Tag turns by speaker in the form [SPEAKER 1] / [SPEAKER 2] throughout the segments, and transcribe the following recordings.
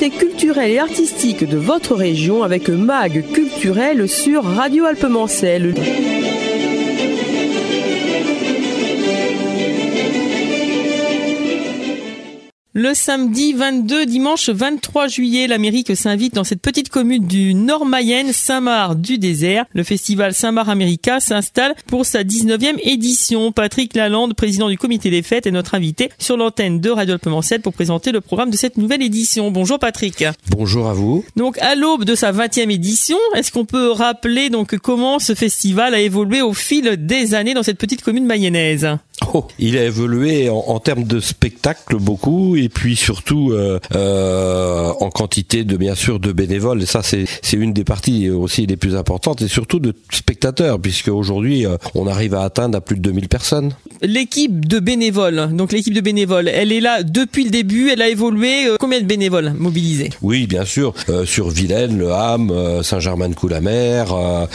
[SPEAKER 1] l'actualité culturelle et artistique de votre région avec Mag Culturel sur Radio Alpemancel. Le samedi 22, dimanche 23 juillet, l'Amérique s'invite dans cette petite commune du Nord-Mayenne, Saint-Marc-du-Désert. Le festival Saint-Marc-America s'installe pour sa 19e édition. Patrick Lalande, président du comité des fêtes, est notre invité sur l'antenne de Radio Alpemancel pour présenter le programme de cette nouvelle édition. Bonjour Patrick.
[SPEAKER 2] Bonjour à vous.
[SPEAKER 1] Donc à l'aube de sa 20e édition, est-ce qu'on peut rappeler donc comment ce festival a évolué au fil des années dans cette petite commune mayonnaise ?
[SPEAKER 2] Il a évolué en termes de spectacle beaucoup et puis surtout en quantité de bien sûr de bénévoles, et ça c'est une des parties aussi les plus importantes, et surtout de spectateurs, puisque aujourd'hui on arrive à atteindre à plus de 2000 personnes.
[SPEAKER 1] L'équipe de bénévoles, elle est là depuis le début, elle a évolué. Combien de bénévoles mobilisés ?
[SPEAKER 2] Oui, bien sûr, sur Vilaine, Le Ham, Saint-Germain-de-Coups-la-Mer,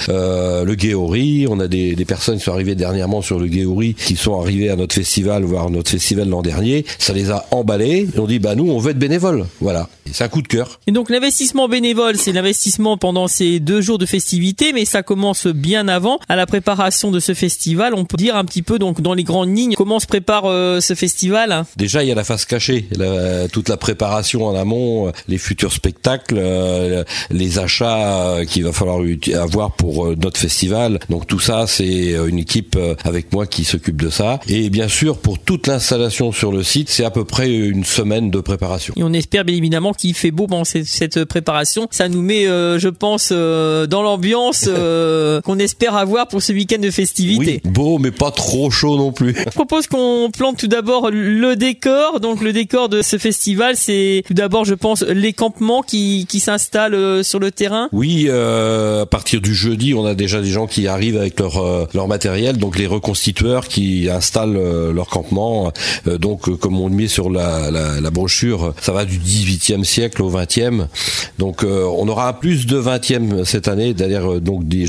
[SPEAKER 2] le Guéory, on a des personnes qui sont arrivées dernièrement sur le Guéory, qui sont arrivées à notre festival, voire notre festival l'an dernier. Ça les a emballés, et on dit nous on veut être bénévoles, voilà. Et c'est un coup de cœur.
[SPEAKER 1] Et donc l'investissement bénévole, c'est l'investissement pendant ces 2 jours de festivités, mais ça commence bien avant, à la préparation de ce festival. On peut dire un petit peu donc dans les grandes lignes comment se prépare ce festival.
[SPEAKER 2] Déjà il y a la face cachée, toute la préparation en amont, les futurs spectacles, les achats qu'il va falloir avoir pour notre festival. Donc tout ça c'est une équipe avec moi qui s'occupe de ça. Et bien sûr pour toute l'installation sur le site, c'est à peu près une semaine de préparation.
[SPEAKER 1] Et on espère bien évidemment qu'il fait beau pendant cette préparation. Ça nous met, je pense, dans l'ambiance qu'on espère avoir pour ce week-end de festivités.
[SPEAKER 2] Oui, beau mais pas trop chaud non plus.
[SPEAKER 1] Je propose qu'on plante tout d'abord le décor. Donc le décor de ce festival, c'est tout d'abord, je pense, les campements qui s'installent sur le terrain.
[SPEAKER 2] Oui, à partir du jeudi, on a déjà des gens qui arrivent avec leur matériel, donc les reconstitueurs qui installent leur campement. Donc comme on le met sur la brochure, ça va du 18e siècle au 20e. Donc on aura plus de 20e cette année, d'ailleurs donc du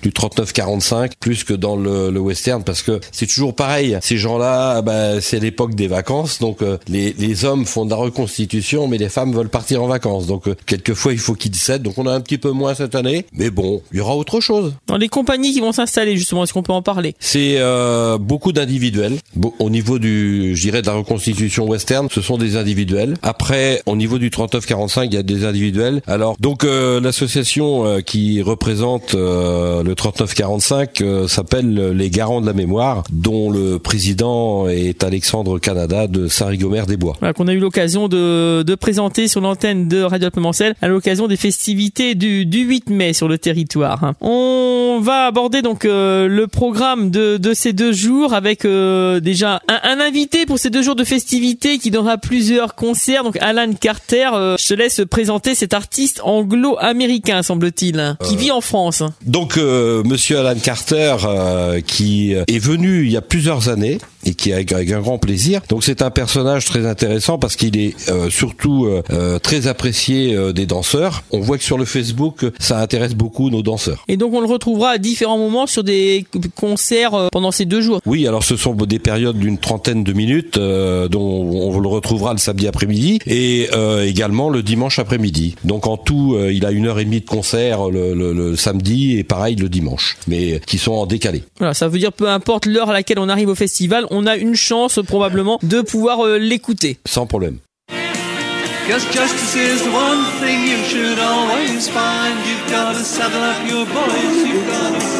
[SPEAKER 2] 39-45, plus que dans le western, parce que c'est toujours pareil. Ces gens-là, c'est l'époque des vacances, donc les hommes font de la reconstitution, mais les femmes veulent partir en vacances. Donc quelquefois il faut qu'ils cèdent. Donc on a un petit peu moins cette année, mais bon, il y aura autre chose.
[SPEAKER 1] Dans les compagnies qui vont s'installer justement, est-ce qu'on peut en parler ?
[SPEAKER 2] C'est beaucoup d'individuels. Au niveau de la reconstitution western, ce sont des individuels. Après, au niveau du 39-45, il y a des individuels. Alors, donc l'association qui représente le 39-45 s'appelle les Garants de la Mémoire, dont le président est Alexandre Canada de Saint-Rigomère-des-Bois.
[SPEAKER 1] Voilà, qu'on a eu l'occasion de présenter sur l'antenne de Radio Alpemancel à l'occasion des festivités du 8 mai sur le territoire. On va aborder donc le programme de ces 2 jours avec déjà un invité pour ces 2 jours de festivités qui donnera plusieurs concerts. Donc Alan Carter, je te laisse présenter cet artiste anglo-américain, semble-t-il, qui vit en France.
[SPEAKER 2] Donc monsieur Alan Carter qui est venu il y a plusieurs années et qui a avec un grand plaisir. Donc c'est un personnage très intéressant parce qu'il est surtout très apprécié des danseurs. On voit que sur le Facebook, ça intéresse beaucoup nos danseurs.
[SPEAKER 1] Et donc on le retrouvera à différents moments sur des concerts pendant ces 2 jours.
[SPEAKER 2] Oui, alors ce sont des périodes d'une 30aine de minutes dont on le retrouvera le samedi après-midi et également le dimanche après-midi. Donc en tout, il a 1h30 de concert le samedi et pareil le dimanche, mais qui sont en décalé.
[SPEAKER 1] Voilà, ça veut dire peu importe l'heure à laquelle on arrive au festival, on a une chance probablement de pouvoir l'écouter.
[SPEAKER 2] Sans problème.
[SPEAKER 3] Cause justice is the one thing you should always find. You've got to saddle up your boys, you've got to...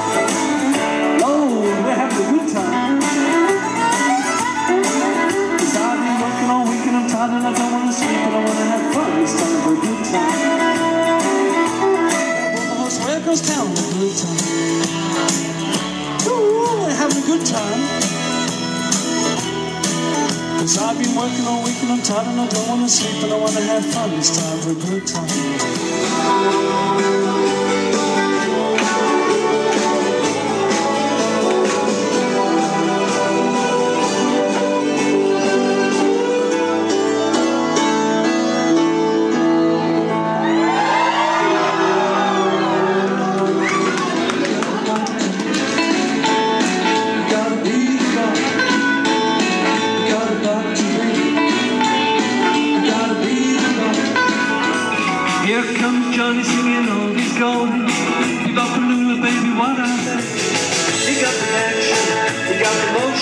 [SPEAKER 3] Oh, they're having a good time. Cause I've been working all week and I'm tired and I don't want to sleep and I want to have fun. It's time for a good time. Well, the horse where goes town, a good time. Ooh, they're having a good time. Cause I've been working all week and I'm tired and I don't want to sleep and I want to have fun. It's time for a good time.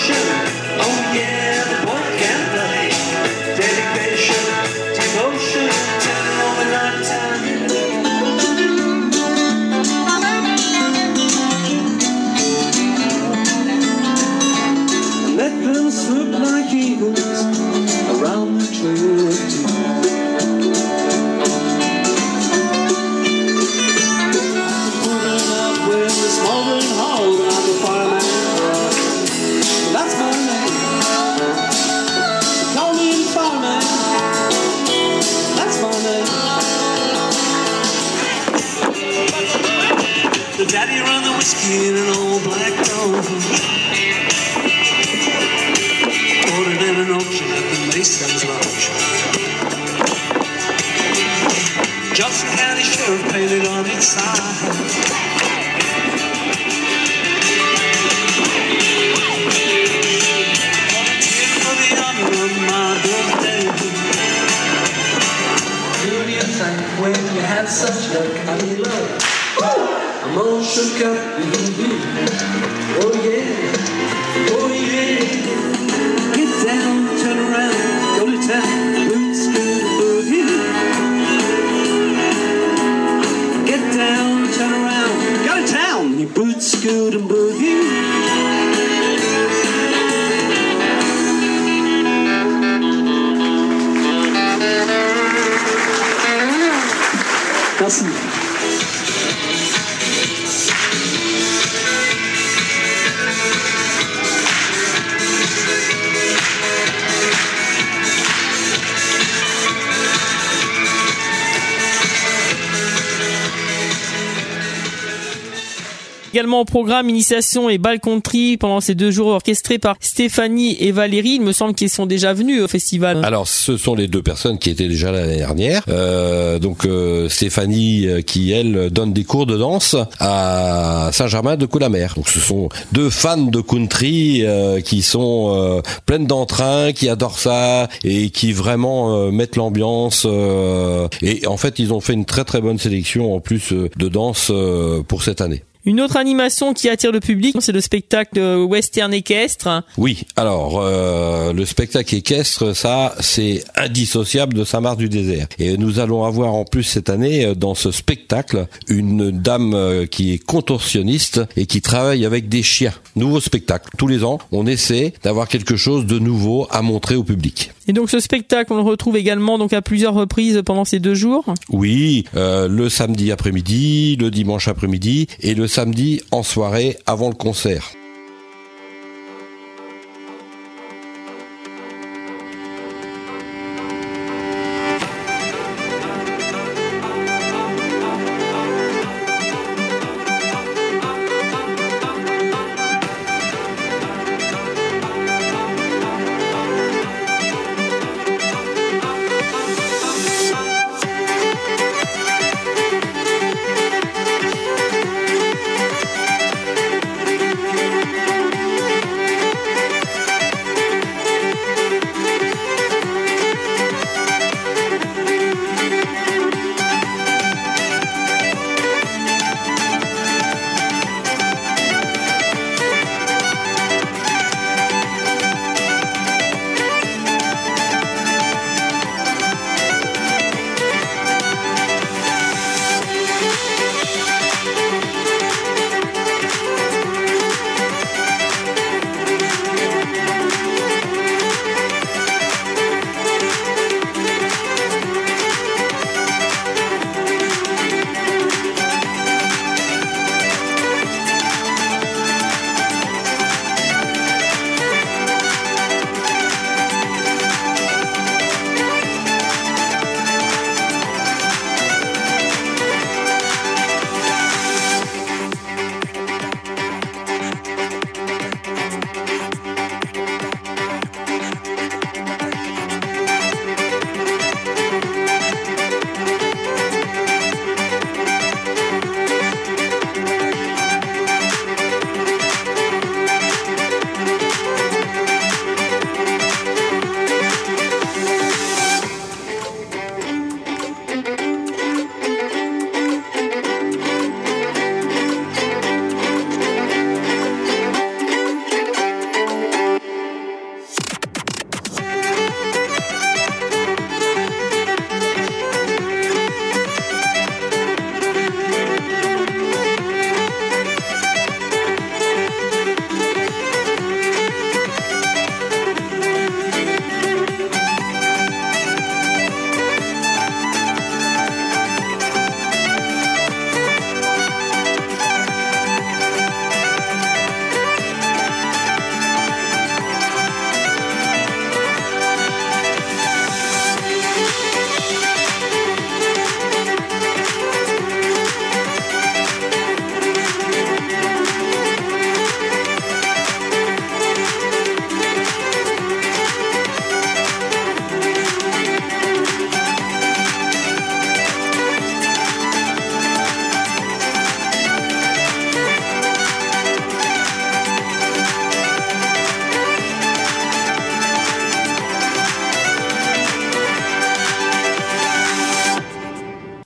[SPEAKER 3] devotion. Oh yeah, the boy can play. Dedication, devotion, telling all the lifetime. Let them swoop like eagles around the trail of doom. Pulling up with the smoldering hold on the fireman. That's my name. Call me the fireman. That's my name. The daddy run the whiskey in an old black dog. Ordered in an auction at the Mason's Lodge. Johnson County Sheriff painted on its side. Volunteered for the honor of my birthday. Who do you think when you had such luck? I mean, love. I'm all shook up. Oh yeah, oh yeah. Get down, turn around, go to town, boots, scoot, boogie. Get down, turn around, go to town, you boot, scoot, and boogie. Merci.
[SPEAKER 1] Également au programme initiation et bal country pendant ces 2 jours orchestrés par Stéphanie et Valérie. Il me semble qu'ils sont déjà venus au festival.
[SPEAKER 2] Alors, ce sont les 2 personnes qui étaient déjà l'année dernière. Stéphanie qui, elle, donne des cours de danse à Saint-Germain-de-Coulanges. Donc, ce sont 2 fans de country qui sont pleines d'entrain, qui adorent ça et qui vraiment mettent l'ambiance. Et en fait, ils ont fait une très très bonne sélection en plus de danse pour cette année.
[SPEAKER 1] Une autre animation qui attire le public, c'est le spectacle western équestre.
[SPEAKER 2] Oui, alors le spectacle équestre, ça c'est indissociable de Saint-Marc-du-Désert. Et nous allons avoir en plus cette année dans ce spectacle une dame qui est contorsionniste et qui travaille avec des chiens. Nouveau spectacle. Tous les ans, on essaie d'avoir quelque chose de nouveau à montrer au public.
[SPEAKER 1] Et donc ce spectacle, on le retrouve également donc à plusieurs reprises pendant ces 2 jours.
[SPEAKER 2] Oui, le samedi après-midi, le dimanche après-midi et le samedi en soirée avant le concert.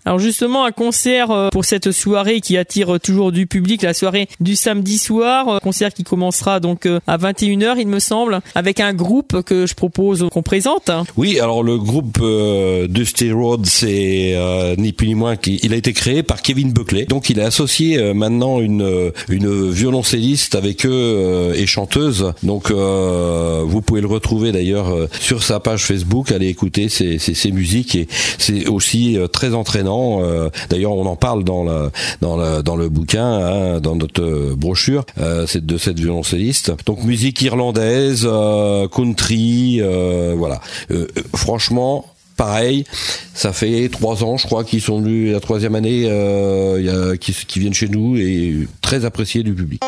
[SPEAKER 1] Alors justement, un concert pour cette soirée qui attire toujours du public, la soirée du samedi soir, concert qui commencera donc à 21h il me semble, avec un groupe que je propose qu'on présente.
[SPEAKER 2] Oui, alors le groupe Dusty Road, c'est ni plus ni moins qu'il a été créé par Kevin Buckley. Donc il a associé maintenant une violoncelliste avec eux et chanteuse. Donc vous pouvez le retrouver d'ailleurs sur sa page Facebook, allez écouter ses musiques et c'est aussi très entraînant. D'ailleurs on en parle dans le bouquin, hein, dans notre brochure, c'est de cette violoncelliste. Donc musique irlandaise, country, voilà. Franchement, pareil, ça fait 3 ans, je crois, qu'ils sont venus, la 3e année, qui viennent chez nous et très appréciés du public.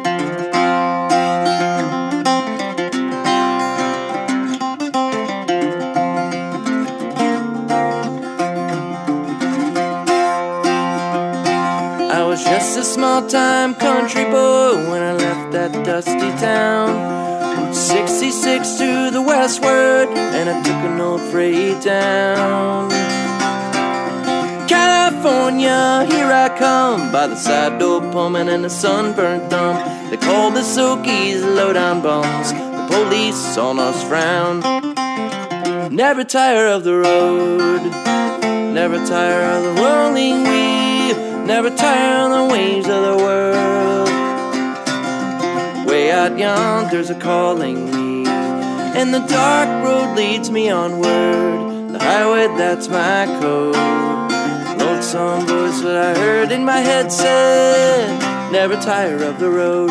[SPEAKER 4] I was just a small-time country boy when I left that dusty town. 66 to the westward, and I took an old freight down. California, here I come, by the side door pumping and the sunburnt thumb. They call the Sokies low-down bums, the police on us frown. Never tire of the road, never tire of the rolling wheel, never tire on the waves of the world. Way out yonder's a calling me, and the dark road leads me onward. The highway, that's my code. Lonesome voice that I heard in my head said, never tire of the road.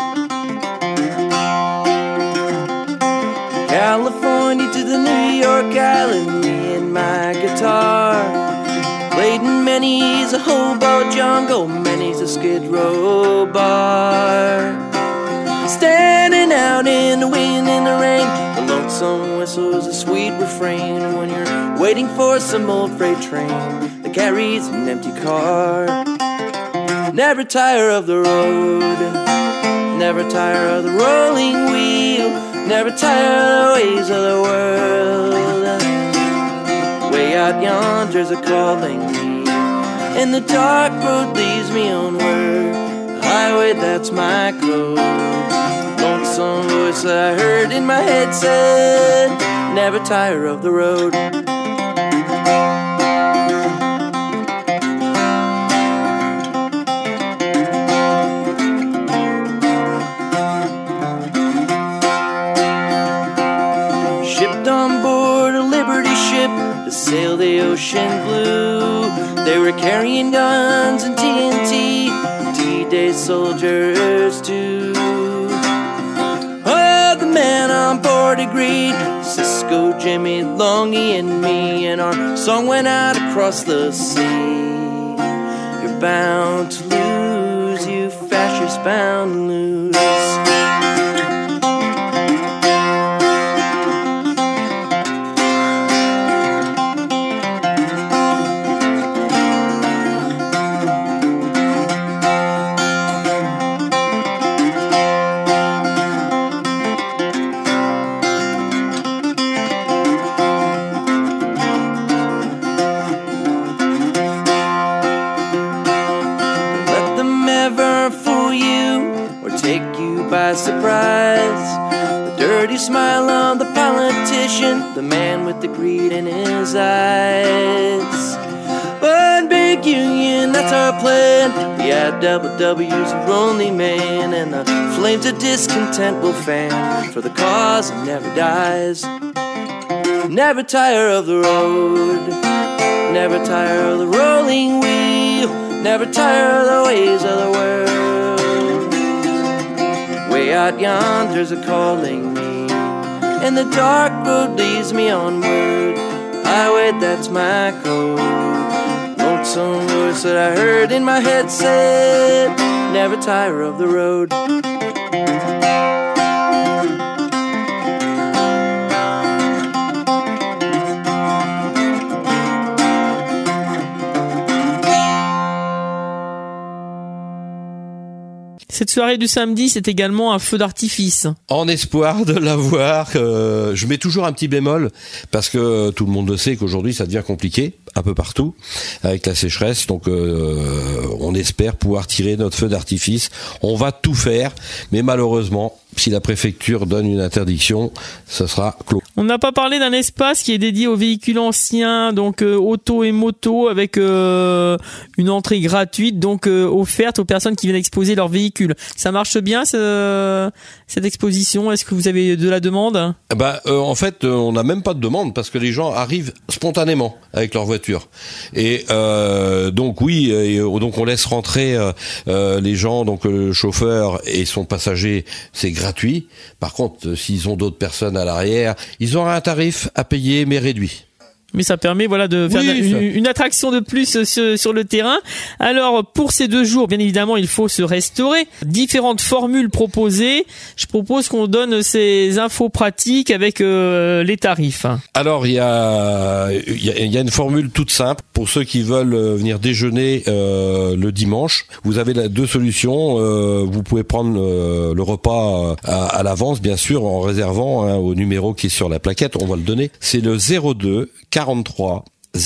[SPEAKER 4] California to the New York Island, me and my guitar. Played in many's a hobo jungle, many's a Skid Row bar. Standing out in the wind and the rain, the lonesome whistle is a sweet refrain when you're waiting for some old freight train that carries an empty car. Never tire of the road, never tire of the rolling wheel, never tire of the ways of the world. Way out yonder's a calling me, and the dark road leads me onward. The highway, that's my code. Lonesome voice that I heard in my head said, never tire of the road. Shipped on board a Liberty ship to sail the ocean blue. They were carrying guns and TNT, D-Day soldiers too. The man on board agreed, Cisco, Jimmy, Longy, and me, and our song went out across the sea. You're bound to lose, you fascists bound to lose. By surprise, the dirty smile of the politician, the man with the greed in his eyes. One big union, that's our plan. The IWW's a lonely man, and the flames of discontent will fan for the cause that never dies. Never tire of the road, never tire of the rolling wheel, never tire of the ways of the world. Way out yonder's a calling me, and the dark road leads me onward. Highway, that's my code. Lonesome voice that I heard in my head said, never tire of the road.
[SPEAKER 1] Cette soirée du samedi, c'est également un feu d'artifice.
[SPEAKER 2] En espoir de l'avoir, je mets toujours un petit bémol parce que tout le monde le sait qu'aujourd'hui ça devient compliqué un peu partout avec la sécheresse. Donc on espère pouvoir tirer notre feu d'artifice. On va tout faire, mais malheureusement, si la préfecture donne une interdiction, ce sera clos.
[SPEAKER 1] On n'a pas parlé d'un espace qui est dédié aux véhicules anciens, donc auto et moto, avec une entrée gratuite, donc offerte aux personnes qui viennent exposer leurs véhicules. Ça marche bien cette exposition? Est-ce que vous avez de la demande?
[SPEAKER 2] En fait, on n'a même pas de demande parce que les gens arrivent spontanément avec leur voiture. Et donc oui, donc on laisse rentrer les gens, donc le chauffeur et son passager, c'est gratuit. Par contre, s'ils ont d'autres personnes à l'arrière, ils auront un tarif à payer mais réduit.
[SPEAKER 1] Mais ça permet de faire une attraction de plus sur le terrain. Alors pour ces 2 jours, bien évidemment, il faut se restaurer. Différentes formules proposées. Je propose qu'on donne ces infos pratiques avec les tarifs.
[SPEAKER 2] Alors il y a une formule toute simple pour ceux qui veulent venir déjeuner le dimanche. Vous avez 2 solutions. Vous pouvez prendre le repas à l'avance, bien sûr, en réservant au numéro qui est sur la plaquette. On va le donner. C'est le 02 43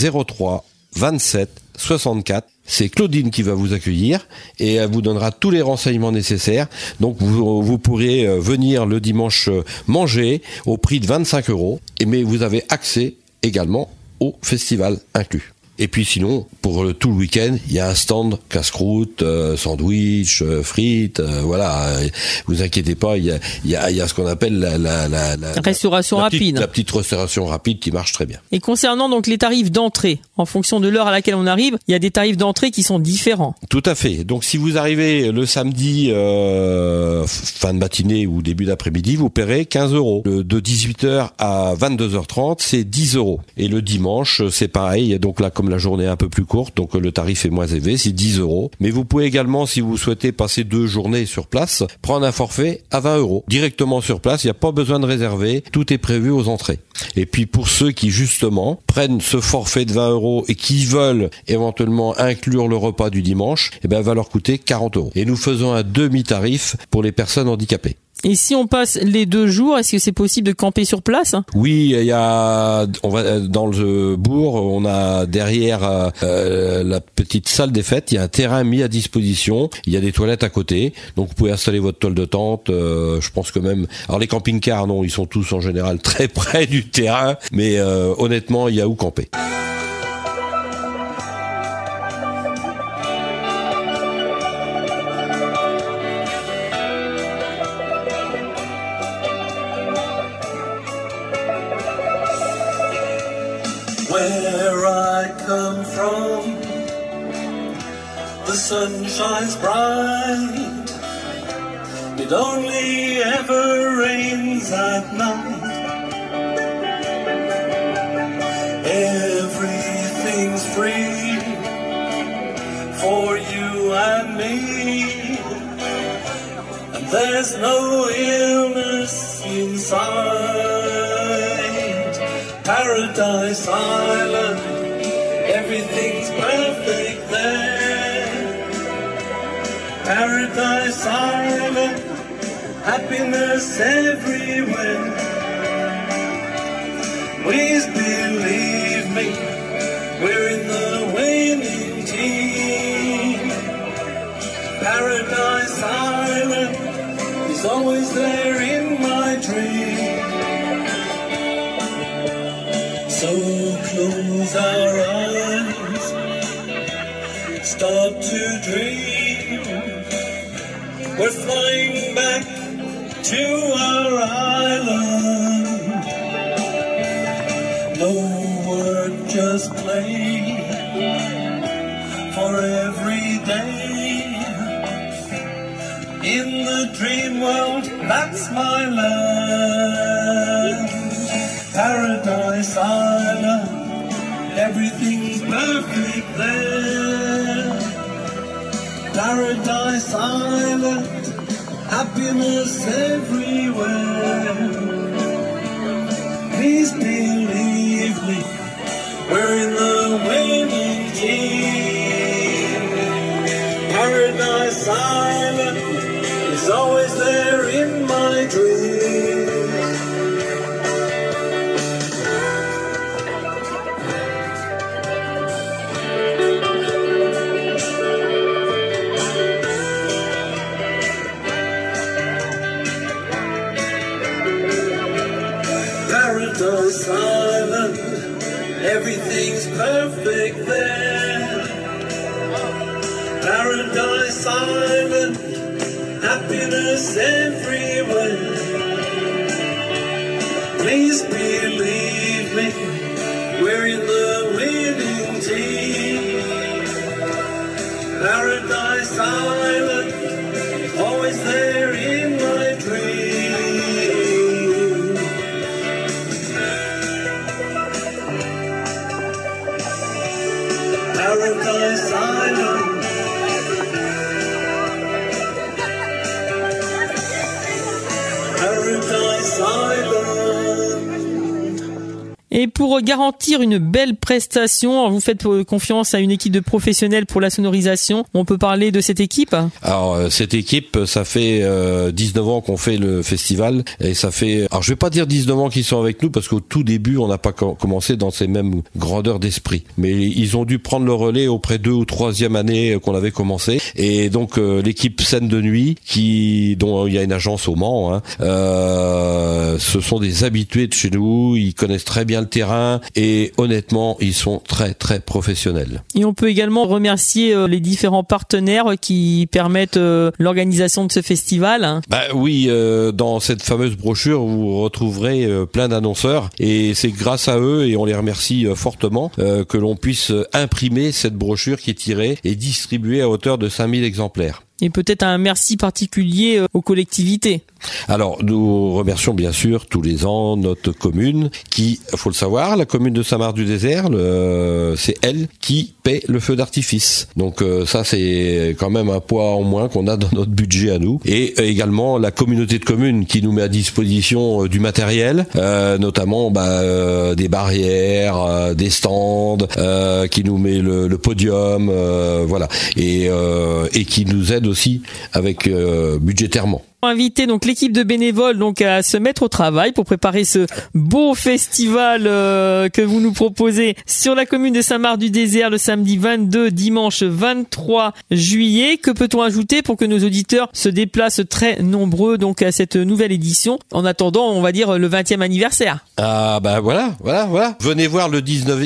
[SPEAKER 2] 03 27 64. C'est Claudine qui va vous accueillir et elle vous donnera tous les renseignements nécessaires. Donc vous pourrez venir le dimanche manger au prix de 25 €. Mais vous avez accès également au festival inclus. Et puis sinon, pour tout le week-end, il y a un stand casse-croûte, sandwich, frites, voilà. Vous inquiétez pas, il y a ce qu'on appelle la
[SPEAKER 1] restauration rapide.
[SPEAKER 2] La petite restauration rapide qui marche très bien.
[SPEAKER 1] Et concernant donc les tarifs d'entrée, en fonction de l'heure à laquelle on arrive, il y a des tarifs d'entrée qui sont différents.
[SPEAKER 2] Tout à fait. Donc si vous arrivez le samedi fin de matinée ou début d'après-midi, vous paierez 15 €. De 18h à 22h30, c'est 10 €. Et le dimanche, c'est pareil. Donc là, comme la journée est un peu plus courte, donc le tarif est moins élevé, c'est 10 €. Mais vous pouvez également, si vous souhaitez passer 2 journées sur place, prendre un forfait à 20 €. Directement sur place, il n'y a pas besoin de réserver, tout est prévu aux entrées. Et puis pour ceux qui justement prennent ce forfait de 20 € et qui veulent éventuellement inclure le repas du dimanche, va leur coûter 40 €. Et nous faisons un demi-tarif pour les personnes handicapées.
[SPEAKER 1] Et si on passe les 2 jours, est-ce que c'est possible de camper sur place?
[SPEAKER 2] Oui, on va dans le bourg, on a derrière la petite salle des fêtes, il y a un terrain mis à disposition, il y a des toilettes à côté, donc vous pouvez installer votre toile de tente. Je pense que même, alors les camping-cars, non, ils sont tous en général très près du terrain, mais honnêtement, il y a où camper.
[SPEAKER 3] Where I come from, the sun shines bright. It only ever rains at night. Everything's free for you and me, and there's no illness inside. Paradise Island, everything's perfect there. Paradise Island, happiness everywhere. Please believe me, we're in the winning team. Paradise Island is always there in my dream. So close our eyes, start to dream. We're flying back to our island. No word, just play for every day. In the dream world, that's my land. Paradise Island, everything's perfect there. Paradise Island, happiness everywhere. Please believe me, we're in the winning team. Paradise Island, He's always there in my dreams. Paradise Island, everything's perfect there. Paradise Island, happiness everywhere. Please believe me, we're in the winning team. Paradise Island, always there in my dreams. Paradise Island. Paradise Island.
[SPEAKER 1] Et pour garantir une belle prestation, vous faites confiance à une équipe de professionnels pour la sonorisation. On peut parler de cette équipe?
[SPEAKER 2] Alors cette équipe, ça fait 19 ans qu'on fait le festival et ça fait, alors je vais pas dire 19 ans qu'ils sont avec nous parce qu'au tout début on n'a pas commencé dans ces mêmes grandeurs d'esprit, mais ils ont dû prendre le relais auprès 2 ou 3e année qu'on avait commencé, et donc l'équipe Scène de Nuit dont il y a une agence au Mans, hein, ce sont des habitués de chez nous, ils connaissent très bien le terrain et honnêtement ils sont très très professionnels.
[SPEAKER 1] Et on peut également remercier les différents partenaires qui permettent l'organisation de ce festival.
[SPEAKER 2] Bah oui, dans cette fameuse brochure vous retrouverez plein d'annonceurs et c'est grâce à eux, et on les remercie fortement, que l'on puisse imprimer cette brochure qui est tirée et distribuée à hauteur de 5000 exemplaires.
[SPEAKER 1] Et peut-être un merci particulier aux collectivités.
[SPEAKER 2] Alors, nous remercions bien sûr tous les ans notre commune qui, faut le savoir, la commune de Saint-Marc-du-Désert, c'est elle qui paie le feu d'artifice. Donc ça, c'est quand même un poids en moins qu'on a dans notre budget à nous. Et également la communauté de communes qui nous met à disposition du matériel, notamment des barrières, des stands, qui nous met le podium, voilà, et qui nous aide aussi avec budgétairement.
[SPEAKER 1] Inviter donc l'équipe de bénévoles donc à se mettre au travail pour préparer ce beau festival que vous nous proposez sur la commune de Saint-Marc-du-Désert le samedi 22, dimanche 23 juillet. Que peut-on ajouter pour que nos auditeurs se déplacent très nombreux donc à cette nouvelle édition en attendant, on va dire, le 20e anniversaire?
[SPEAKER 2] Ah bah voilà. Venez voir la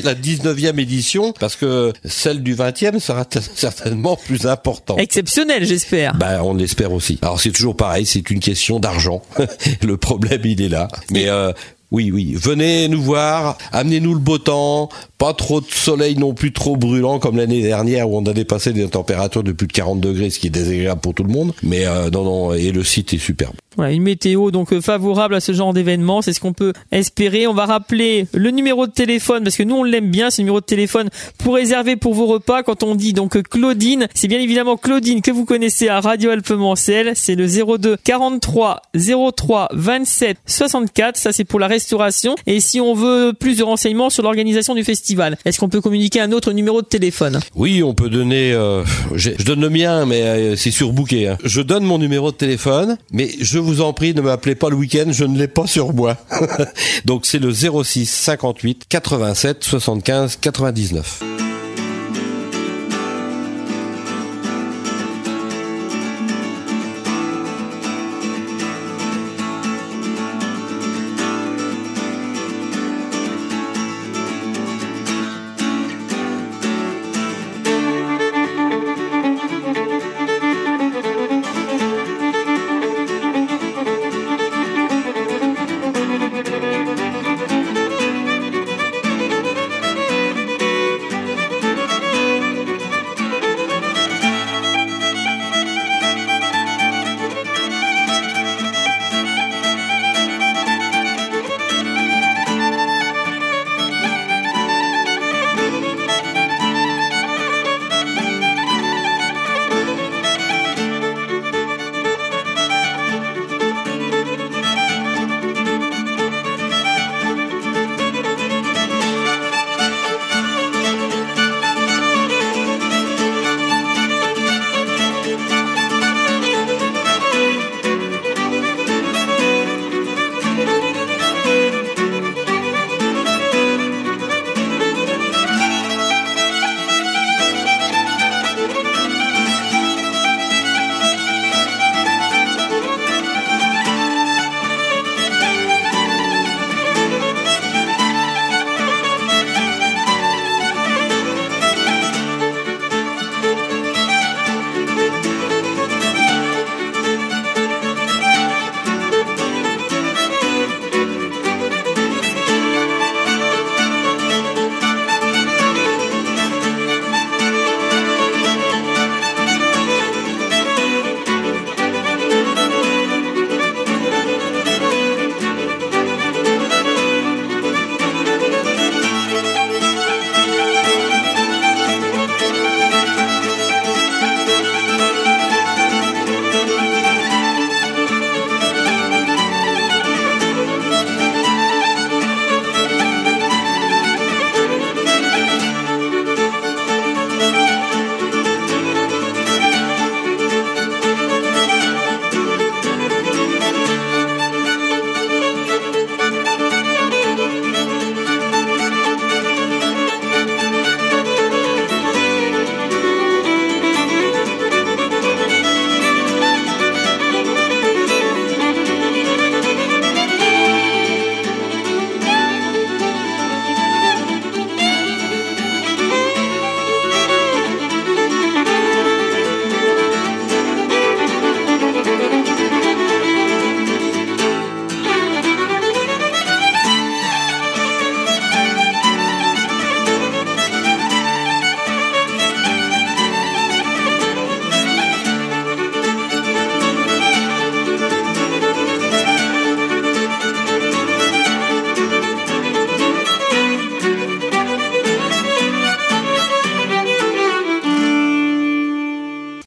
[SPEAKER 2] 19e édition parce que celle du 20e sera certainement plus importante.
[SPEAKER 1] Exceptionnel, j'espère.
[SPEAKER 2] Bah on l'espère aussi. Alors c'est toujours pareil, c'est une question d'argent. Le problème, il est là. Mais oui, venez nous voir, amenez-nous le beau temps, pas trop de soleil non plus trop brûlant comme l'année dernière où on a dépassé des températures de plus de 40 degrés, ce qui est désagréable pour tout le monde. Mais non, et le site est superbe.
[SPEAKER 1] Voilà, une météo donc favorable à ce genre d'événement, c'est ce qu'on peut espérer. On va rappeler le numéro de téléphone parce que nous on l'aime bien, ce numéro de téléphone pour réserver pour vos repas. Quand on dit donc Claudine, c'est bien évidemment Claudine que vous connaissez à Radio Alpes-Mancel. C'est le 02 43 03 27 64. Ça c'est pour la restauration. Et si on veut plus de renseignements sur l'organisation du festival, est-ce qu'on peut communiquer un autre numéro de téléphone?
[SPEAKER 2] Oui, on peut donner. Je donne le mien, mais c'est surbooké. Hein. Je donne mon numéro de téléphone, mais je vous en prie, ne m'appelez pas le week-end, je ne l'ai pas sur moi. Donc c'est le 06 58 87 75 99.